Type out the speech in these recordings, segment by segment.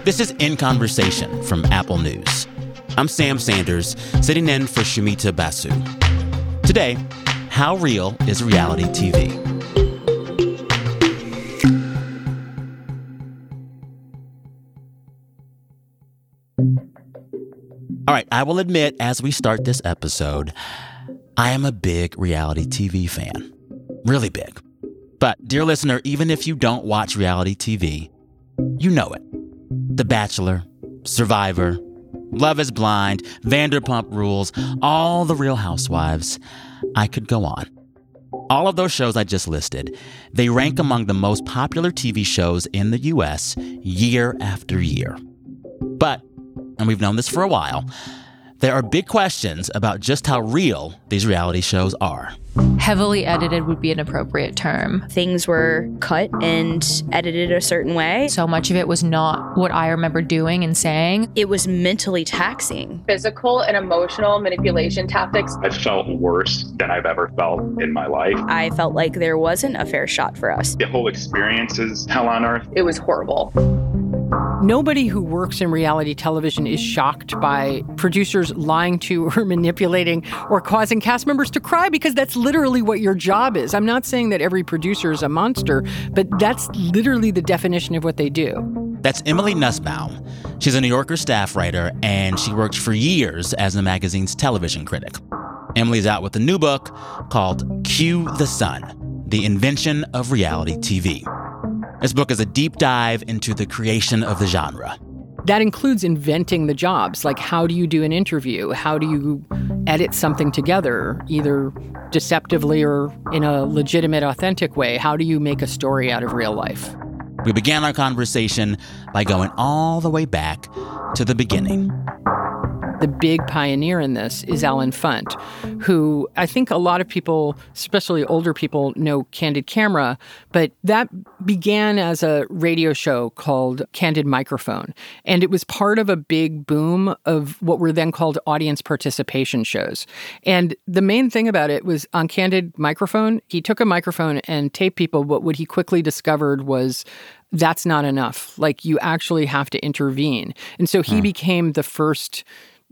This is In Conversation from Apple News. I'm Sam Sanders, sitting in for Shumita Basu. Today, how real is reality TV? All right, I will admit, as we start this episode, I am a big reality TV fan. Really big. But, dear listener, even if you don't watch reality TV, you know it. The Bachelor, Survivor, Love is Blind, Vanderpump Rules, all the Real Housewives. I could go on. All of those shows I just listed, they rank among the most popular TV shows in the U.S. year after year. But, and we've known this for a while, there are big questions about just how real these reality shows are. Heavily edited would be an appropriate term. Things were cut and edited a certain way. So much of it was not what I remember doing and saying. It was mentally taxing. Physical and emotional manipulation tactics. I felt worse than I've ever felt in my life. I felt like there wasn't a fair shot for us. The whole experience is hell on earth. It was horrible. Nobody who works in reality television is shocked by producers lying to or manipulating or causing cast members to cry, because that's literally what your job is. I'm not saying that every producer is a monster, but that's literally the definition of what they do. That's Emily Nussbaum. She's a New Yorker staff writer, and she worked for years as the magazine's television critic. Emily's out with a new book called Cue the Sun: The Invention of Reality TV. This book is a deep dive into the creation of the genre. That includes inventing the jobs. Like, how do you do an interview? How do you edit something together, either deceptively or in a legitimate, authentic way? How do you make a story out of real life? We began our conversation by going all the way back to the beginning. The big pioneer in this is Alan Funt, who I think a lot of people, especially older people, know Candid Camera, but that began as a radio show called Candid Microphone. And it was part of a big boom of what were then called audience participation shows. And the main thing about it was on Candid Microphone, he took a microphone and taped people, but what he quickly discovered was that's not enough. Like, you actually have to intervene. And so he became the first,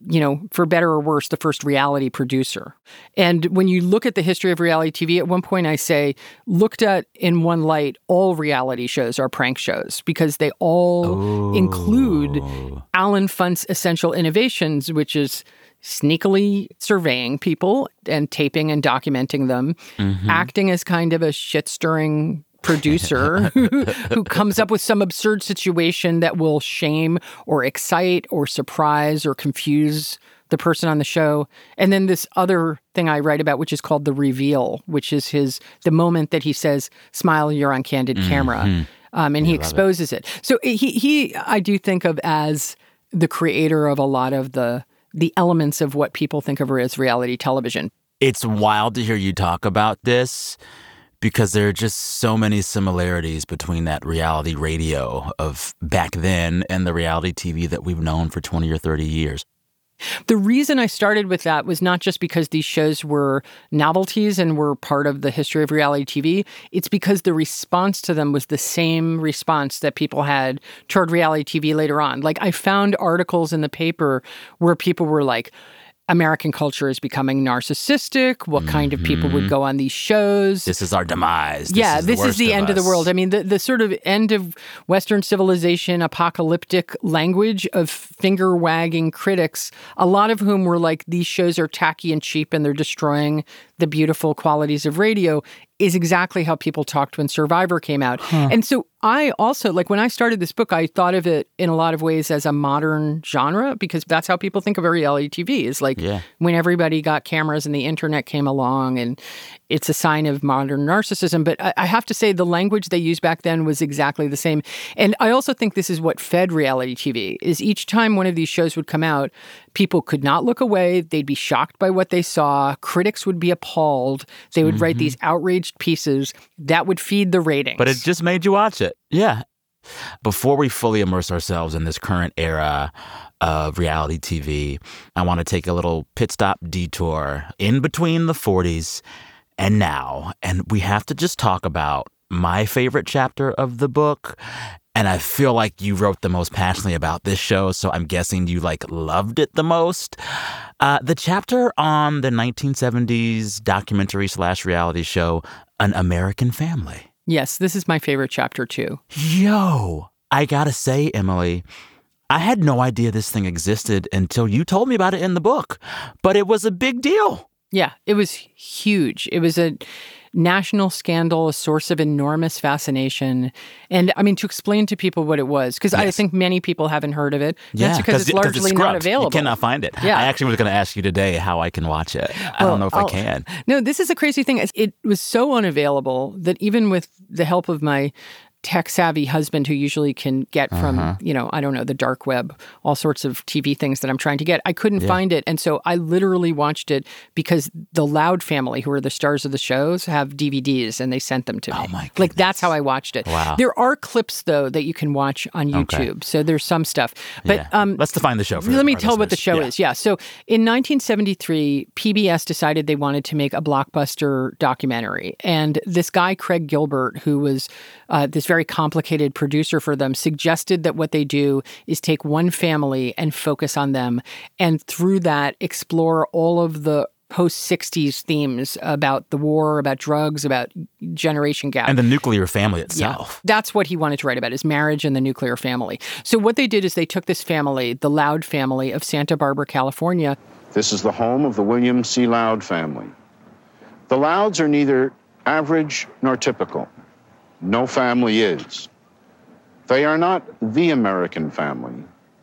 for better or worse, the first reality producer. And when you look at the history of reality TV, at one point I say, looked at in one light, all reality shows are prank shows, because they all include Alan Funt's essential innovations, which is sneakily surveying people and taping and documenting them, acting as kind of a shit-stirring producer who comes up with some absurd situation that will shame or excite or surprise or confuse the person on the show. And then this other thing I write about, which is called the reveal, which is the moment that he says, "Smile, you're on Candid Camera." And he exposes it. So he I do think of as the creator of a lot of the elements of what people think of as reality television. It's wild to hear you talk about this, because there are just so many similarities between that reality radio of back then and the reality TV that we've known for 20 or 30 years. The reason I started with that was not just because these shows were novelties and were part of the history of reality TV. It's because the response to them was the same response that people had toward reality TV later on. Like, I found articles in the paper where people were like, American culture is becoming narcissistic. What kind of people would go on these shows? This is our demise. This is the end of the world. I mean, the sort of end of Western civilization, apocalyptic language of finger-wagging critics, a lot of whom were like, these shows are tacky and cheap and they're destroying the beautiful qualities of radio, is exactly how people talked when Survivor came out. And so I also, like, when I started this book, I thought of it in a lot of ways as a modern genre, because that's how people think of reality TV, is like when everybody got cameras and the internet came along, and it's a sign of modern narcissism. But I have to say, the language they used back then was exactly the same. And I also think this is what fed reality TV, is each time one of these shows would come out, people could not look away. They'd be shocked by what they saw. Critics would be appalled. They would write these outraged pieces that would feed the ratings. But it just made you watch it. Yeah. Before we fully immerse ourselves in this current era of reality TV, I want to take a little pit stop detour in between the 40s and now. And we have to just talk about my favorite chapter of the book And I feel like you wrote the most passionately about this show, so I'm guessing you loved it the most. The chapter on the 1970s documentary/reality show, An American Family. Yes, this is my favorite chapter too. Yo, I gotta say, Emily, I had no idea this thing existed until you told me about it in the book. But it was a big deal. Yeah, it was huge. It was a national scandal, a source of enormous fascination. And I mean, to explain to people what it was, because I think many people haven't heard of it. Yeah, that's because it's largely not available. You cannot find it. Yeah. I actually was going to ask you today how I can watch it. I don't know if I can. No, this is a crazy thing. It was so unavailable that even with the help of my tech-savvy husband, who usually can get from, I don't know, the dark web, all sorts of TV things that I'm trying to get, I couldn't find it. And so I literally watched it because the Loud family, who are the stars of the shows, have DVDs, and they sent them to me. Oh, my goodness. That's how I watched it. Wow. There are clips, though, that you can watch on YouTube. Okay. So there's some stuff. But let's define the show for Let me tell what the show is. Yeah. So in 1973, PBS decided they wanted to make a blockbuster documentary. And this guy, Craig Gilbert, who was this very complicated producer for them, suggested that what they do is take one family and focus on them, and through that explore all of the post-60s themes about the war, about drugs, about generation gap. And the nuclear family itself. Yeah, that's what he wanted to write about, is marriage and the nuclear family. So what they did is they took this family, the Loud family of Santa Barbara, California. This is the home of the William C. Loud family. The Louds are neither average nor typical. No family is. They are not the American family.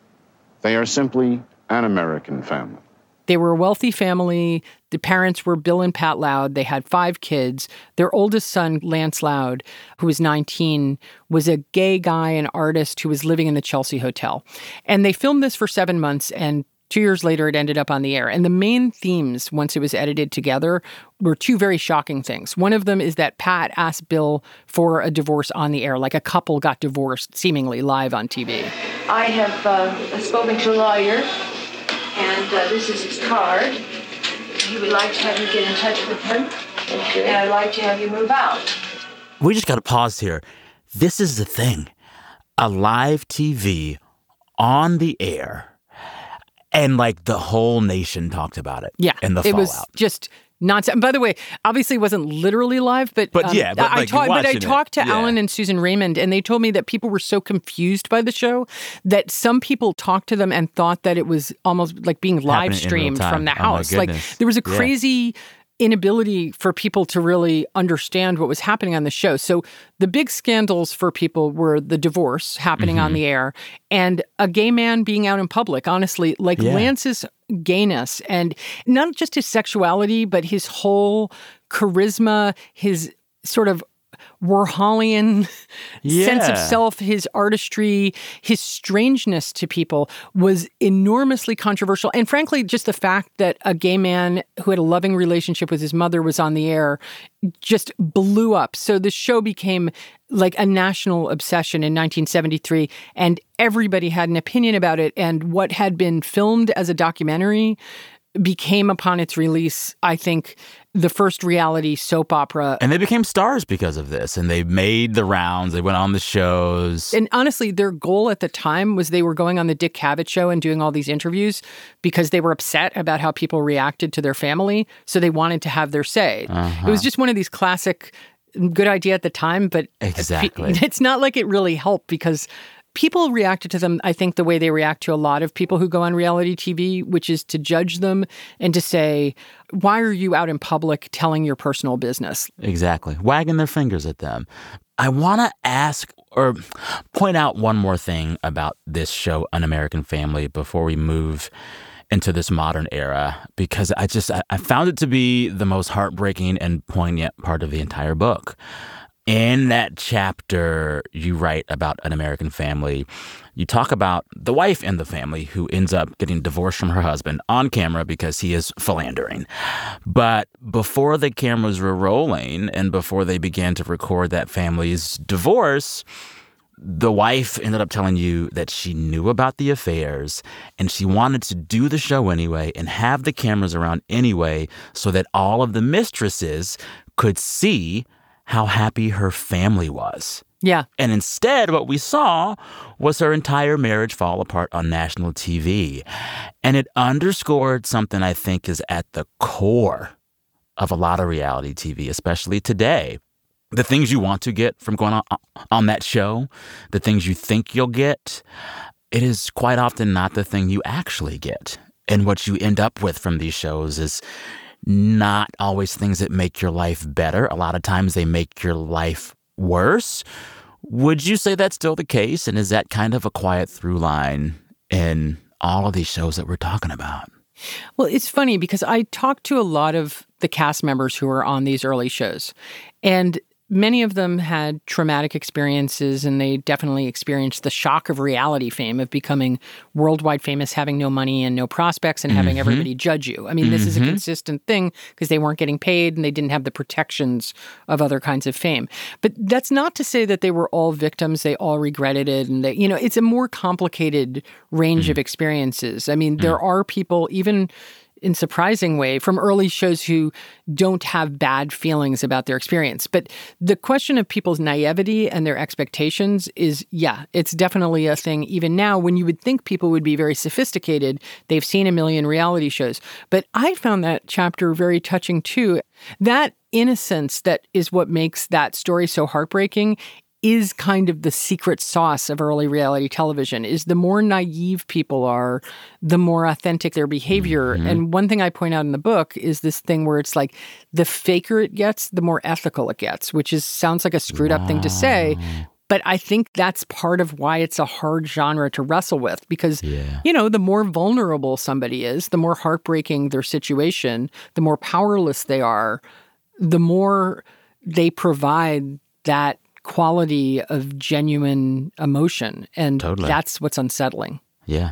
They are simply an American family. They were a wealthy family. The parents were Bill and Pat Loud. They had 5 kids. Their oldest son, Lance Loud, who was 19, was a gay guy, an artist who was living in the Chelsea Hotel. And they filmed this for 7 months, and 2 years later, it ended up on the air. And the main themes, once it was edited together, were 2 very shocking things. One of them is that Pat asked Bill for a divorce on the air, like a couple got divorced seemingly live on TV. I have spoken to a lawyer, and this is his card. He would like to have you get in touch with him, and I'd like to have you move out. We just got to pause here. This is the thing. A live TV on the air. And the whole nation talked about it. Yeah. And the fallout. It was just nonsense. By the way, obviously it wasn't literally live, but I talked to Alan and Susan Raymond, and they told me that people were so confused by the show that some people talked to them and thought that it was almost like being live streamed from the house. There was a crazy inability for people to really understand what was happening on the show. So the big scandals for people were the divorce happening on the air and a gay man being out in public. Honestly, Lance's gayness, and not just his sexuality, but his whole charisma, his sort of Warholian sense of self, his artistry, his strangeness to people was enormously controversial. And frankly, just the fact that a gay man who had a loving relationship with his mother was on the air just blew up. So the show became like a national obsession in 1973, and everybody had an opinion about it. And what had been filmed as a documentary became, upon its release, I think, the first reality soap opera. And they became stars because of this. And they made the rounds. They went on the shows. And honestly, their goal at the time was they were going on the Dick Cavett show and doing all these interviews because they were upset about how people reacted to their family. So they wanted to have their say. It was just one of these classic, good idea at the time, but exactly. It's not like it really helped because people reacted to them, I think, the way they react to a lot of people who go on reality TV, which is to judge them and to say, why are you out in public telling your personal business? Exactly. Wagging their fingers at them. I want to ask or point out one more thing about this show, An American Family, before we move into this modern era, because I found it to be the most heartbreaking and poignant part of the entire book. In that chapter, you write about An American Family. You talk about the wife in the family who ends up getting divorced from her husband on camera because he is philandering. But before the cameras were rolling and before they began to record that family's divorce, the wife ended up telling you that she knew about the affairs and she wanted to do the show anyway and have the cameras around anyway so that all of the mistresses could see how happy her family was. Yeah. And instead, what we saw was her entire marriage fall apart on national TV. And it underscored something I think is at the core of a lot of reality TV, especially today. The things you want to get from going on that show, the things you think you'll get, it is quite often not the thing you actually get. And what you end up with from these shows is not always things that make your life better. A lot of times they make your life worse. Would you say that's still the case? And is that kind of a quiet through line in all of these shows that we're talking about? Well, it's funny because I talked to a lot of the cast members who were on these early shows, and many of them had traumatic experiences, and they definitely experienced the shock of reality fame, of becoming worldwide famous, having no money and no prospects, and having everybody judge you. I mean, this is a consistent thing because they weren't getting paid and they didn't have the protections of other kinds of fame. But that's not to say that they were all victims. They all regretted it. And, it's a more complicated range of experiences. I mean, there are people, even in surprising way, from early shows who don't have bad feelings about their experience. But the question of people's naivety and their expectations is, it's definitely a thing even now when you would think people would be very sophisticated. They've seen a million reality shows. But I found that chapter very touching too. That innocence that is what makes that story so heartbreaking is kind of the secret sauce of early reality television, is the more naive people are, the more authentic their behavior. And one thing I point out in the book is this thing where it's like the faker it gets, the more ethical it gets, which sounds like a screwed up thing to say. But I think that's part of why it's a hard genre to wrestle with because, the more vulnerable somebody is, the more heartbreaking their situation, the more powerless they are, the more they provide that quality of genuine emotion. And that's what's unsettling. Yeah.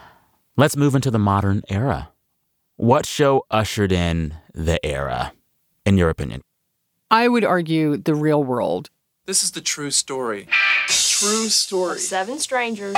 Let's move into the modern era. What show ushered in the era, in your opinion? I would argue The Real World. This is the true story. True story. 7 strangers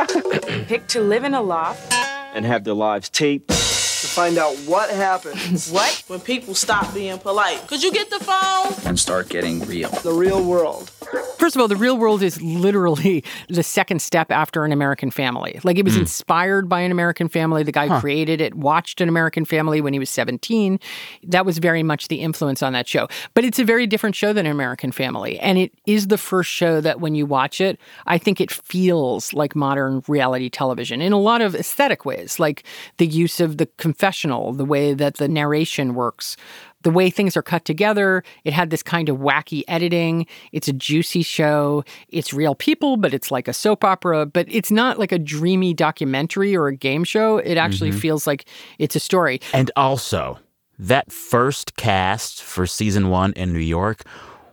picked to live in a loft and have their lives taped to find out what happens when people stop being polite. Could you get the phone? And start getting real. The Real World. First of all, The Real World is literally the second step after An American Family. Like, it was inspired by An American Family. The guy who created it watched An American Family when he was 17. That was very much the influence on that show. But it's a very different show than An American Family. And it is the first show that when you watch it, I think it feels like modern reality television in a lot of aesthetic ways, like the use of the confessional, the way that the narration works, the way things are cut together. It had this kind of wacky editing. It's a juicy show. It's real people, but it's like a soap opera. But it's not like a dreamy documentary or a game show. It actually feels like it's a story. And also, that first cast for season 1 in New York,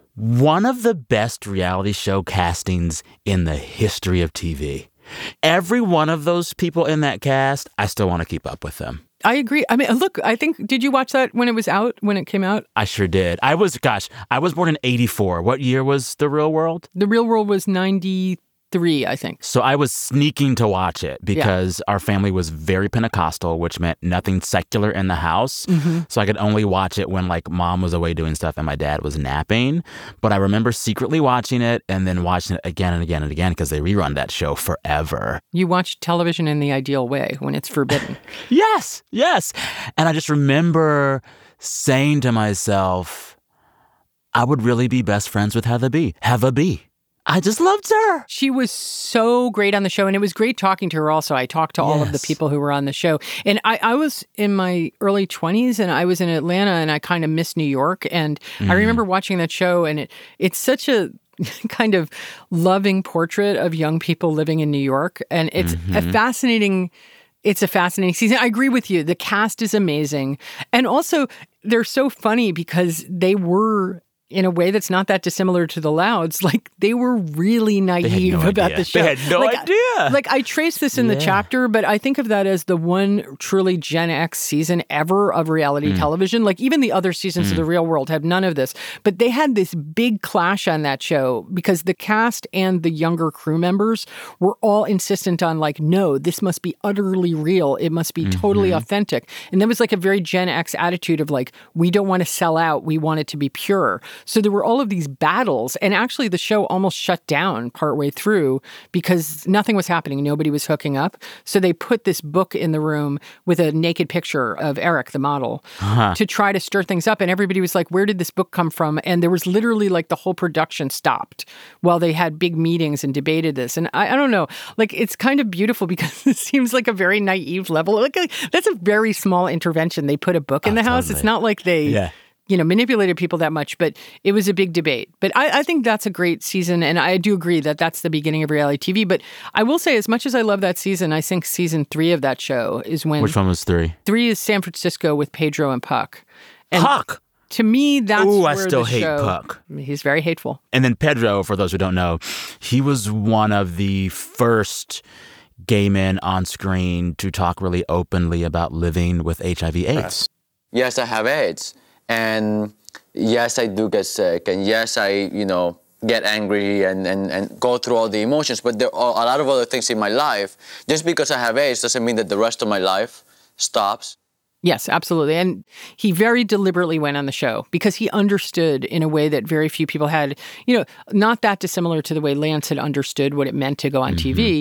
one of the best reality show castings in the history of TV. Every one of those people in that cast, I still want to keep up with them. I agree. I mean, look, I think, did you watch that when it came out? I sure did. I was born in 84. What year was The Real World? The Real World was 93, I think. So I was sneaking to watch it because our family was very Pentecostal, which meant nothing secular in the house. So I could only watch it when mom was away doing stuff and my dad was napping. But I remember secretly watching it and then watching it again and again and again because they rerun that show forever. You watch television in the ideal way when it's forbidden. Yes. And I just remember saying to myself, I would really be best friends with Heather B. I just loved her. She was so great on the show, and it was great talking to her also. I talked to all of the people who were on the show. And I was in my early 20s, and I was in Atlanta, and I kind of missed New York. And I remember watching that show, and it's such a kind of loving portrait of young people living in New York. And it's a fascinating season. I agree with you. The cast is amazing. And also, they're so funny because they were, in a way that's not that dissimilar to the Louds, they were really naive about the show. They had no idea. I trace this in the chapter, but I think of that as the one truly Gen X season ever of reality television. Even the other seasons of The Real World have none of this. But they had this big clash on that show because the cast and the younger crew members were all insistent on no, this must be utterly real. It must be totally authentic. And there was a very Gen X attitude of we don't want to sell out. We want it to be pure. So there were all of these battles. And actually, the show almost shut down partway through because nothing was happening. Nobody was hooking up. So they put this book in the room with a naked picture of Eric, the model, to try to stir things up. And everybody was like, where did this book come from? And there was literally like the whole production stopped while they had big meetings and debated this. And I don't know, like, it's kind of beautiful because it seems like a very naive level. Like that's a very small intervention. They put a book in the house. Totally. It's not like they... manipulated people that much, but it was a big debate. But I think that's a great season, and I do agree that that's the beginning of reality TV. But I will say, as much as I love that season, I think season 3 of that show is when... Which one was 3? 3 is San Francisco with Pedro and Puck. And Puck? To me, that's I where still the hate show, Puck. He's very hateful. And then Pedro, for those who don't know, he was one of the first gay men on screen to talk really openly about living with HIV/AIDS. Yes, I have AIDS. And yes, I do get sick. And yes, I, get angry and go through all the emotions. But there are a lot of other things in my life. Just because I have AIDS doesn't mean that the rest of my life stops. Yes, absolutely. And he very deliberately went on the show because he understood in a way that very few people had, not that dissimilar to the way Lance had understood what it meant to go on TV.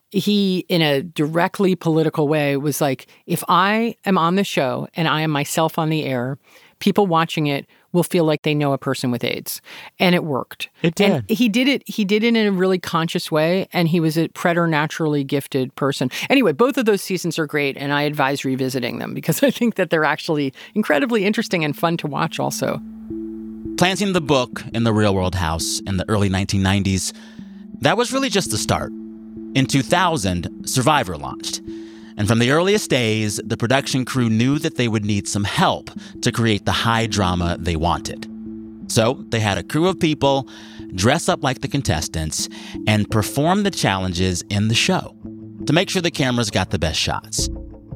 He, in a directly political way, was like, if I am on the show and I am myself on the air, people watching it will feel like they know a person with AIDS. And it worked. It did. And he did it in a really conscious way, and he was a preternaturally gifted person. Anyway, both of those seasons are great, and I advise revisiting them because I think that they're actually incredibly interesting and fun to watch also. Planting the book in the Real World house in the early 1990s, that was really just the start. In 2000, Survivor launched. And from the earliest days, the production crew knew that they would need some help to create the high drama they wanted. So they had a crew of people dress up like the contestants and perform the challenges in the show to make sure the cameras got the best shots.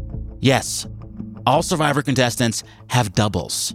Yes, all Survivor contestants have doubles.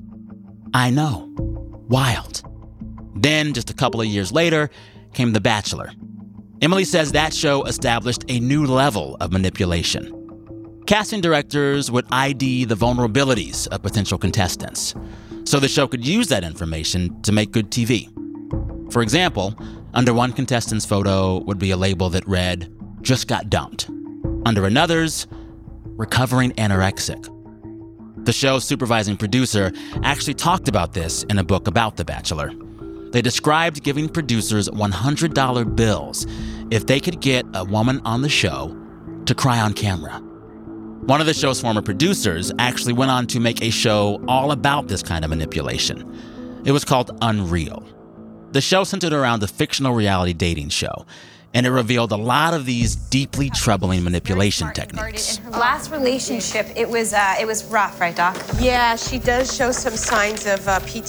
I know. Wild. Then, just a couple of years later, came The Bachelor. Emily says that show established a new level of manipulation. Casting directors would ID the vulnerabilities of potential contestants, so the show could use that information to make good TV. For example, under one contestant's photo would be a label that read, "Just got dumped." Under another's, "Recovering anorexic." The show's supervising producer actually talked about this in a book about The Bachelor. They described giving producers $100 bills if they could get a woman on the show to cry on camera. One of the show's former producers actually went on to make a show all about this kind of manipulation. It was called Unreal. The show centered around a fictional reality dating show, and it revealed a lot of these deeply troubling manipulation techniques. In her last relationship, it was rough, right, Doc? Yeah, she does show some signs of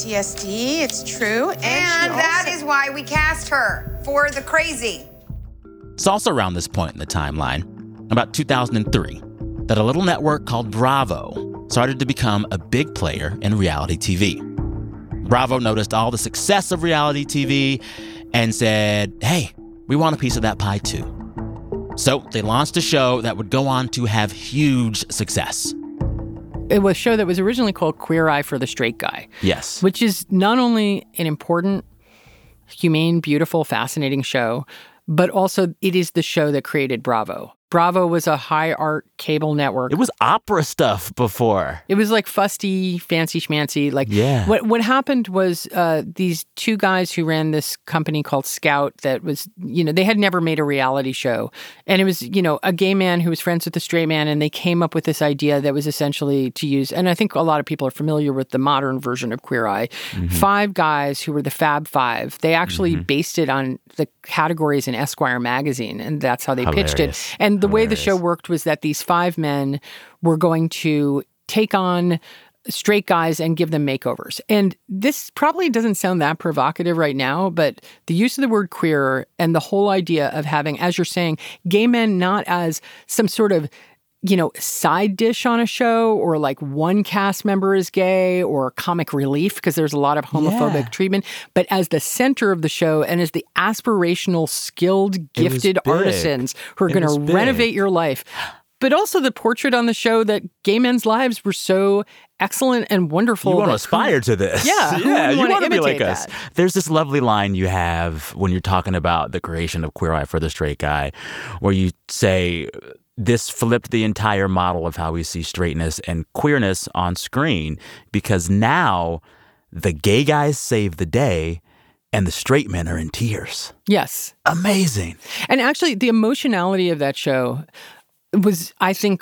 PTSD. It's true. And that is why we cast her for the crazy. It's also around this point in the timeline, about 2003, that a little network called Bravo started to become a big player in reality TV. Bravo noticed all the success of reality TV and said, hey, we want a piece of that pie too. So they launched a show that would go on to have huge success. It was a show that was originally called Queer Eye for the Straight Guy. Yes. Which is not only an important, humane, beautiful, fascinating show, but also it is the show that created Bravo. Bravo was a high art cable network. It was opera stuff before. It was like fusty, fancy schmancy. Like, yeah. What happened was these two guys who ran this company called Scout that was, they had never made a reality show. And it was, a gay man who was friends with a straight man. And they came up with this idea that was essentially to use, and I think a lot of people are familiar with the modern version of Queer Eye, 5 guys who were the Fab Five. They actually based it on the categories in Esquire magazine. And that's how they pitched it. And the way the show worked was that these 5 men were going to take on straight guys and give them makeovers. And this probably doesn't sound that provocative right now, but the use of the word queer and the whole idea of having, as you're saying, gay men not as some sort of side dish on a show, or like one cast member is gay, or comic relief, because there's a lot of homophobic treatment, but as the center of the show and as the aspirational, skilled, gifted artisans who are going to renovate your life. But also the portrait on the show that gay men's lives were so excellent and wonderful. You want to aspire to this. Yeah. Yeah, you want to be like that? us. There's this lovely line you have when you're talking about the creation of Queer Eye for the Straight Guy, where you say, this flipped the entire model of how we see straightness and queerness on screen, because now the gay guys save the day and the straight men are in tears. Yes. Amazing. And actually, the emotionality of that show was, I think,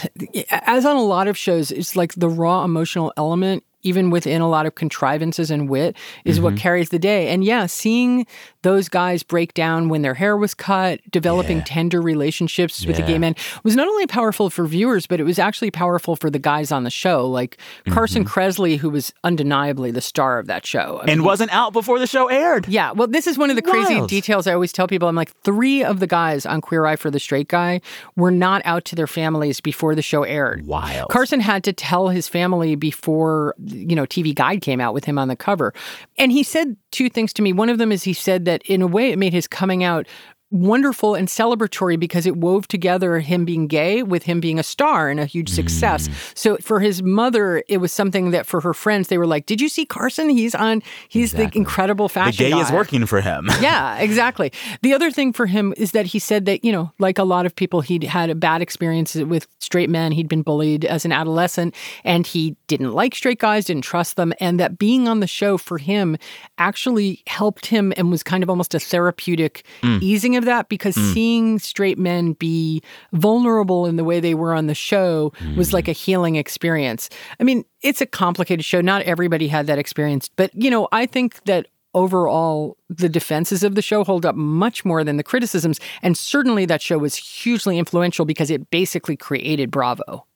as on a lot of shows, it's like the raw emotional element, even within a lot of contrivances and wit, is what carries the day. And yeah, seeing those guys break down when their hair was cut, developing tender relationships with the gay men was not only powerful for viewers, but it was actually powerful for the guys on the show. Like Carson Kressley, who was undeniably the star of that show. And wasn't out before the show aired. Yeah. Well, this is one of the crazy details I always tell people. I'm like, 3 of the guys on Queer Eye for the Straight Guy were not out to their families before the show aired. Wild. Carson had to tell his family before, TV Guide came out with him on the cover. And he said 2 things to me. One of them is he said that in a way it made his coming out wonderful and celebratory because it wove together him being gay with him being a star and a huge success. So for his mother, it was something that for her friends, they were like, did you see Carson? He's the incredible fashion guy. The gay is guy. working for him. Yeah, exactly. The other thing for him is that he said that, like a lot of people, he'd had a bad experience with straight men. He'd been bullied as an adolescent and he didn't like straight guys, didn't trust them. And that being on the show for him actually helped him and was kind of almost a therapeutic easing of that, because seeing straight men be vulnerable in the way they were on the show was like a healing experience. I mean, it's a complicated show. Not everybody had that experience. But, I think that overall, the defenses of the show hold up much more than the criticisms. And certainly that show was hugely influential because it basically created Bravo.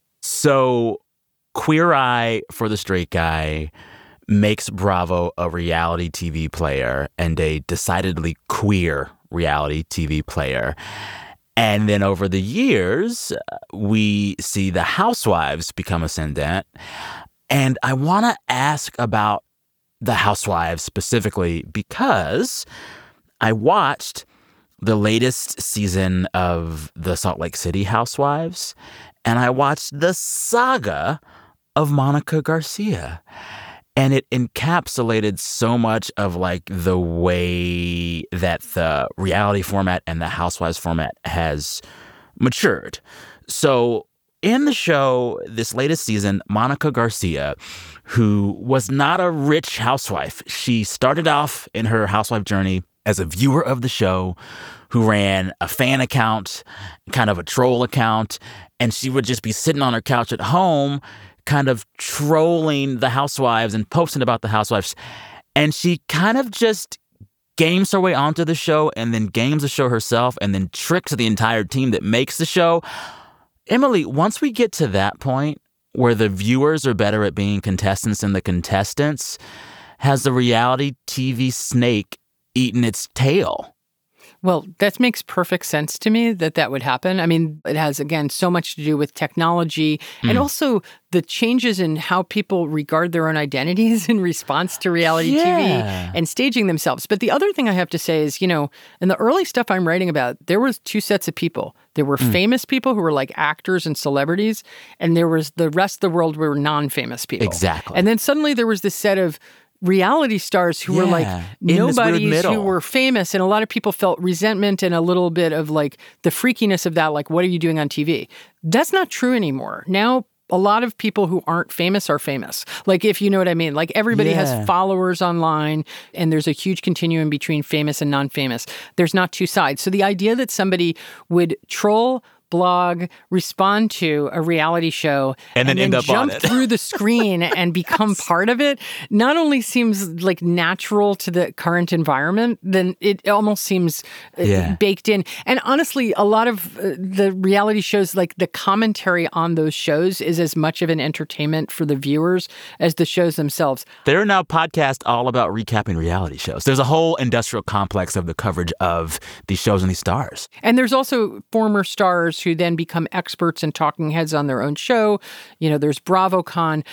So Queer Eye for the Straight Guy makes Bravo a reality TV player and a decidedly queer reality TV player. And then over the years, we see the Housewives become ascendant. And I want to ask about the Housewives specifically because I watched the latest season of the Salt Lake City Housewives, and I watched the saga of Monica Garcia. And it encapsulated so much of like the way that the reality format and the Housewives format has matured. So in the show, this latest season, Monica Garcia, who was not a rich housewife, she started off in her housewife journey as a viewer of the show who ran a fan account, kind of a troll account, and she would just be sitting on her couch at home kind of trolling the housewives and posting about the housewives. And she kind of just games her way onto the show and then games the show herself and then tricks the entire team that makes the show. Emily, once we get to that point where the viewers are better at being contestants than the contestants, has the reality TV snake eaten its tail? Well, that makes perfect sense to me that would happen. I mean, it has, again, so much to do with technology and also the changes in how people regard their own identities in response to reality TV and staging themselves. But the other thing I have to say is, in the early stuff I'm writing about, there was 2 sets of people. There were famous people who were like actors and celebrities, and there was the rest of the world were non-famous people. Exactly. And then suddenly there was this set of reality stars who were like nobodies who were famous, and a lot of people felt resentment and a little bit of like the freakiness of that, like, what are you doing on TV? That's not true anymore. Now, a lot of people who aren't famous are famous. Like, if you know what I mean. Like, everybody has followers online, and there's a huge continuum between famous and non-famous. There's not 2 sides. So the idea that somebody would troll, blog, respond to a reality show, and then end up jump on it. through the screen and become part of it, not only seems like natural to the current environment, then it almost seems baked in. And honestly, a lot of the reality shows, like the commentary on those shows is as much of an entertainment for the viewers as the shows themselves. There are now podcasts all about recapping reality shows. There's a whole industrial complex of the coverage of these shows and these stars. And there's also former stars who then become experts and talking heads on their own show. There's BravoCon.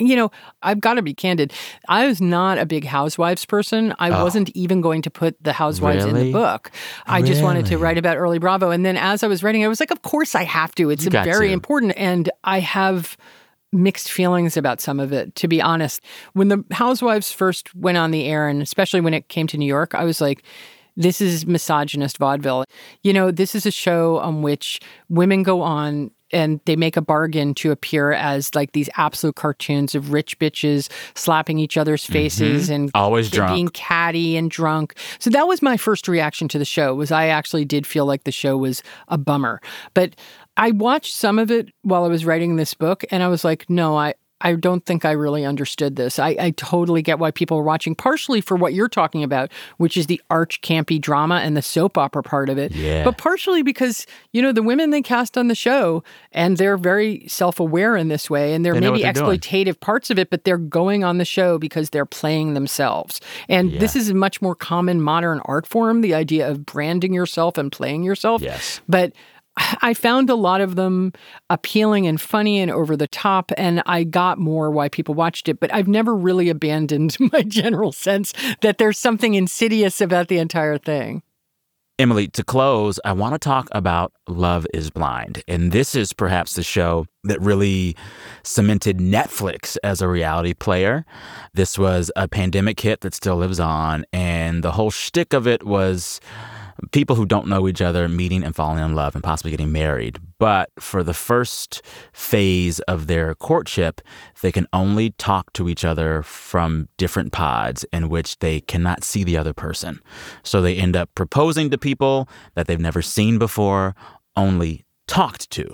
I've got to be candid. I was not a big Housewives person. I wasn't even going to put the Housewives in the book. I just wanted to write about early Bravo. And then as I was writing, I was like, of course I have to. It's very important. And I have mixed feelings about some of it, to be honest. When the Housewives first went on the air, and especially when it came to New York, I was like, this is misogynist vaudeville. This is a show on which women go on and they make a bargain to appear as like these absolute cartoons of rich bitches slapping each other's faces and always drunk, being catty and drunk. So that was my first reaction to the show, was I actually did feel like the show was a bummer. But I watched some of it while I was writing this book, and I was like, no, I don't think I really understood this. I totally get why people are watching, partially for what you're talking about, which is the arch campy drama and the soap opera part of it. Yeah. But partially because, the women they cast on the show, and they're very self-aware in this way, and there may be exploitative parts of it, but they're going on the show because they're playing themselves. And this is a much more common modern art form, the idea of branding yourself and playing yourself. Yes. But I found a lot of them appealing and funny and over the top, and I got more why people watched it. But I've never really abandoned my general sense that there's something insidious about the entire thing. Emily, to close, I want to talk about Love is Blind. And this is perhaps the show that really cemented Netflix as a reality player. This was a pandemic hit that still lives on. And the whole shtick of it was people who don't know each other meeting and falling in love and possibly getting married. But for the first phase of their courtship, they can only talk to each other from different pods in which they cannot see the other person. So they end up proposing to people that they've never seen before, only talked to.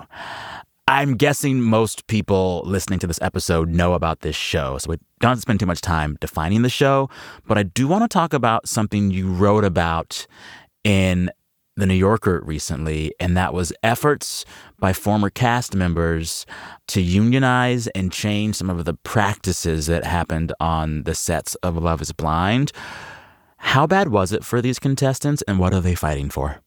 I'm guessing most people listening to this episode know about this show, so we don't spend too much time defining the show. But I do want to talk about something you wrote about in The New Yorker recently, and that was efforts by former cast members to unionize and change some of the practices that happened on the sets of Love is Blind. How bad was it for these contestants, and what are they fighting for?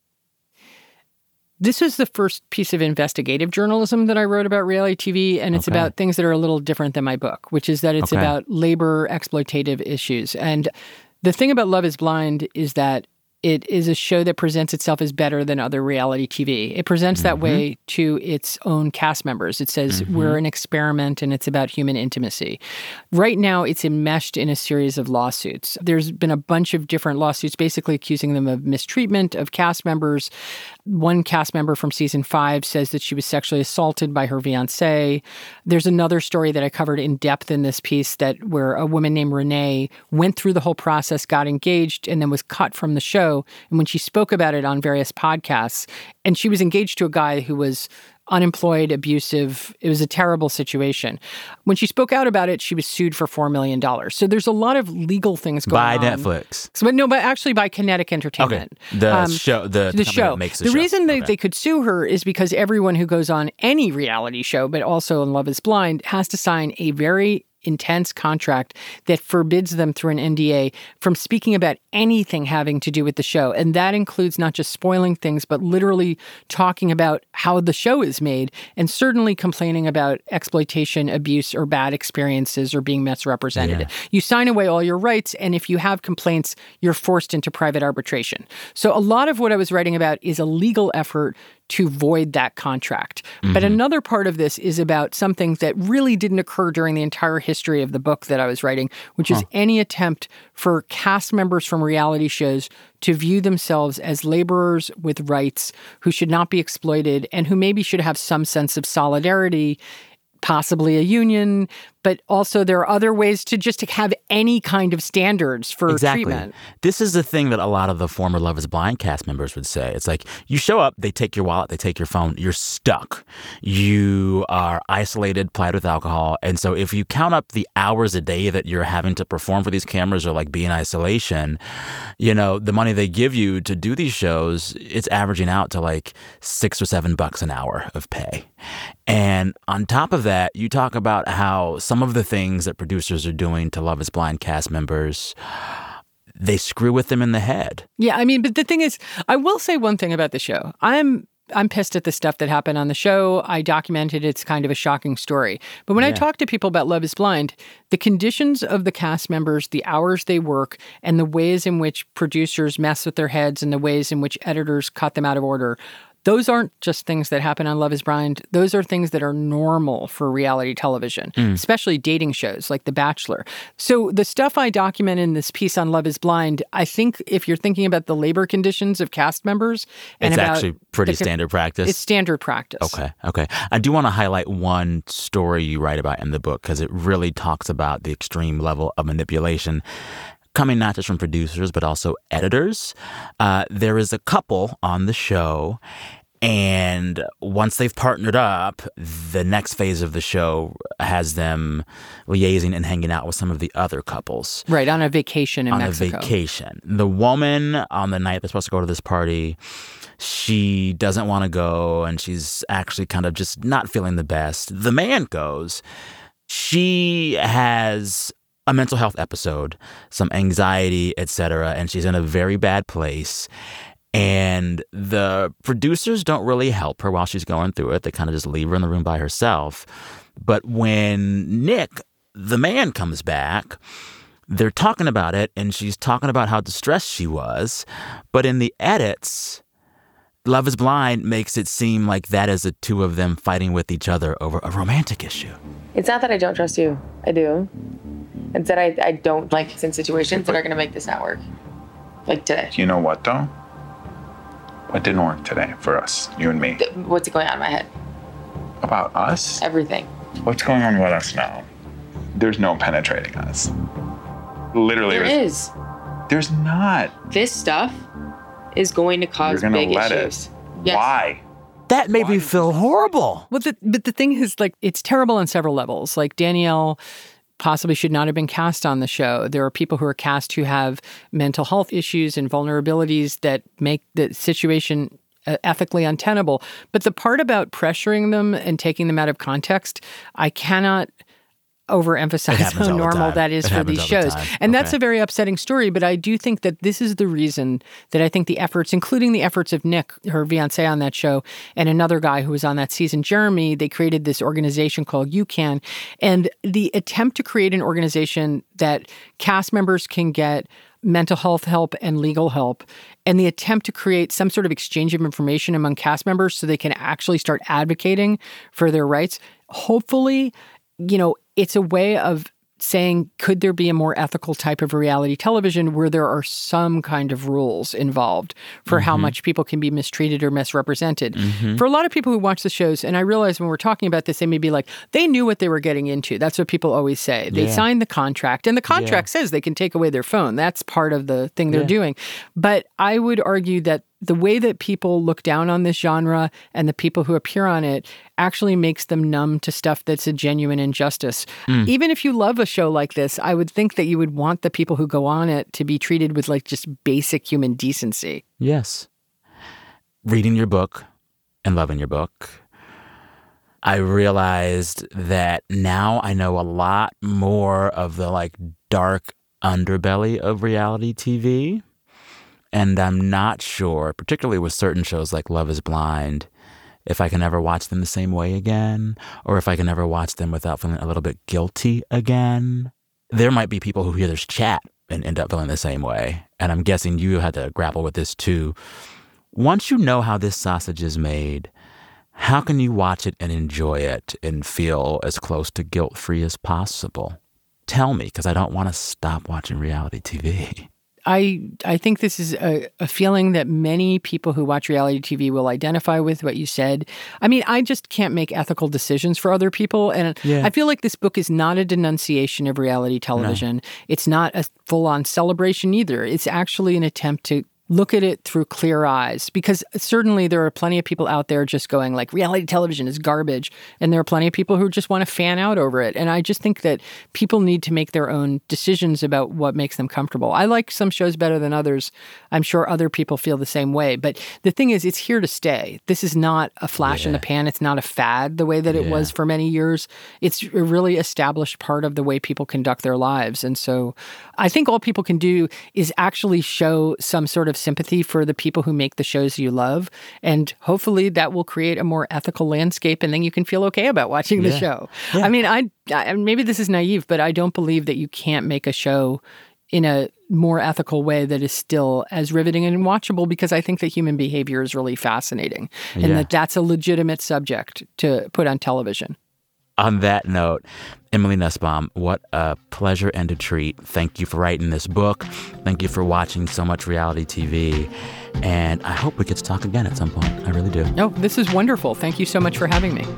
This was the first piece of investigative journalism that I wrote about reality TV, and it's about things that are a little different than my book, which is that it's about labor exploitative issues. And the thing about Love is Blind is that it is a show that presents itself as better than other reality TV. It presents that way to its own cast members. It says we're an experiment and it's about human intimacy. Right now, it's enmeshed in a series of lawsuits. There's been a bunch of different lawsuits basically accusing them of mistreatment of cast members. One cast member from season 5 says that she was sexually assaulted by her fiancé. There's another story that I covered in depth in this piece where a woman named Renee went through the whole process, got engaged, and then was cut from the show. And when she spoke about it on various podcasts, and she was engaged to a guy who was unemployed, abusive. It was a terrible situation. When she spoke out about it, she was sued for $4 million. So there's a lot of legal things going on. By Netflix. But actually by Kinetic Entertainment. Okay. The show. The show. That makes the show. The reason they could sue her is because everyone who goes on any reality show, but also in Love is Blind, has to sign a very intense contract that forbids them through an NDA from speaking about anything having to do with the show. And that includes not just spoiling things, but literally talking about how the show is made, and certainly complaining about exploitation, abuse, or bad experiences, or being misrepresented. Yeah. You sign away all your rights, and if you have complaints, you're forced into private arbitration. So a lot of what I was writing about is a legal effort to void that contract. But another part of this is about something that really didn't occur during the entire history of the book that I was writing, which is any attempt for cast members from reality shows to view themselves as laborers with rights who should not be exploited and who maybe should have some sense of solidarity, possibly a union, but also there are other ways to just have any kind of standards for treatment. This is the thing that a lot of the former Love is Blind cast members would say. It's like, you show up, they take your wallet, they take your phone, you're stuck. You are isolated, plied with alcohol. And so if you count up the hours a day that you're having to perform for these cameras or like be in isolation, you know, the money they give you to do these shows, it's averaging out to like $6 or $7 an hour of pay. And on top of that, you talk about how some of the things that producers are doing to Love is Blind cast members, they screw with them in the head. Yeah, I mean, but the thing is, I will say one thing about the show. I'm I'm pissed at the stuff that happened on the show. I documented it's kind of a shocking story. But when I talk to people about Love is Blind, the conditions of the cast members, the hours they work, and the ways in which producers mess with their heads and the ways in which editors cut them out of order, those aren't just things that happen on Love is Blind. Those are things that are normal for reality television, especially dating shows like The Bachelor. So the stuff I document in this piece on Love is Blind, I think if you're thinking about the labor conditions of cast members... and it's about actually pretty standard practice. It's standard practice. Okay. I do want to highlight one story you write about in the book because it really talks about the extreme level of manipulation coming not just from producers, but also editors. There is a couple on the show, and once they've partnered up, the next phase of the show has them liaising and hanging out with some of the other couples. Right, on a vacation in Mexico. On a vacation. The woman on the night they're supposed to go to this party, she doesn't want to go, and she's actually kind of just not feeling the best. The man goes. She has a mental health episode, some anxiety, etc., and she's in a very bad place. And the producers don't really help her while she's going through it. They kind of just leave her in the room by herself. But when Nick, the man, comes back, they're talking about it, and she's talking about how distressed she was. But in the edits, Love is Blind makes it seem like that is the two of them fighting with each other over a romantic issue. It's not that I don't trust you. I do. It's that I don't like in situations that are going to make this not work. Like today. You know what, though? What didn't work today for us, you and me? What's going on in my head? About us? Everything. What's going on with us now? There's no penetrating us. Literally. There is. There's not. This stuff is going to cause big issues. Yes. Why? That made me feel horrible. Well, but the thing is, like, it's terrible on several levels. Like, Danielle possibly should not have been cast on the show. There are people who are cast who have mental health issues and vulnerabilities that make the situation ethically untenable. But the part about pressuring them and taking them out of context, I cannot overemphasize how normal that is for these shows. And that's a very upsetting story, but I do think that this is the reason that I think the efforts, including the efforts of Nick, her fiancé on that show, and another guy who was on that season, Jeremy, they created this organization called UCAN. And the attempt to create an organization that cast members can get mental health help and legal help, and the attempt to create some sort of exchange of information among cast members so they can actually start advocating for their rights. Hopefully, it's a way of saying, could there be a more ethical type of reality television where there are some kind of rules involved for how much people can be mistreated or misrepresented? For a lot of people who watch the shows, and I realize when we're talking about this, they may be like, they knew what they were getting into. That's what people always say. They signed the contract, and the contract says they can take away their phone. That's part of the thing they're doing. But I would argue that the way that people look down on this genre and the people who appear on it actually makes them numb to stuff that's a genuine injustice. Even if you love a show like this, I would think that you would want the people who go on it to be treated with like just basic human decency. Yes. Reading your book and loving your book, I realized that now I know a lot more of the like dark underbelly of reality TV. And I'm not sure, particularly with certain shows like Love is Blind, if I can ever watch them the same way again, or if I can ever watch them without feeling a little bit guilty again. There might be people who hear this chat and end up feeling the same way. And I'm guessing you had to grapple with this too. Once you know how this sausage is made, how can you watch it and enjoy it and feel as close to guilt-free as possible? Tell me, because I don't want to stop watching reality TV. I think this is a feeling that many people who watch reality TV will identify with, what you said. I mean, I just can't make ethical decisions for other people. And I feel like this book is not a denunciation of reality television. No. It's not a full-on celebration either. It's actually an attempt to look at it through clear eyes, because certainly there are plenty of people out there just going like, reality television is garbage. And there are plenty of people who just want to fan out over it. And I just think that people need to make their own decisions about what makes them comfortable. I like some shows better than others. I'm sure other people feel the same way. But the thing is, it's here to stay. This is not a flash in the pan. It's not a fad the way that it was for many years. It's a really established part of the way people conduct their lives. And so I think all people can do is actually show some sort of sympathy for the people who make the shows you love. And hopefully that will create a more ethical landscape, and then you can feel okay about watching the show. Yeah. I mean, I maybe this is naive, but I don't believe that you can't make a show in a more ethical way that is still as riveting and watchable, because I think that human behavior is really fascinating and that that's a legitimate subject to put on television. On that note, Emily Nussbaum, what a pleasure and a treat. Thank you for writing this book. Thank you for watching so much reality TV. And I hope we get to talk again at some point. I really do. No, this is wonderful. Thank you so much for having me.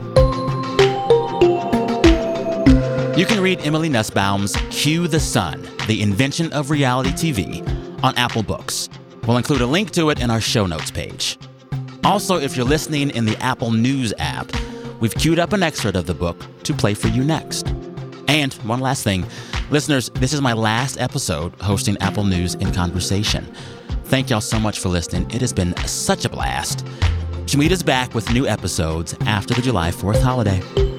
You can read Emily Nussbaum's Cue the Sun, The Invention of Reality TV on Apple Books. We'll include a link to it in our show notes page. Also, if you're listening in the Apple News app, we've queued up an excerpt of the book to play for you next. And one last thing, listeners, this is my last episode hosting Apple News in Conversation. Thank y'all so much for listening. It has been such a blast. Shamita's back with new episodes after the July 4th holiday.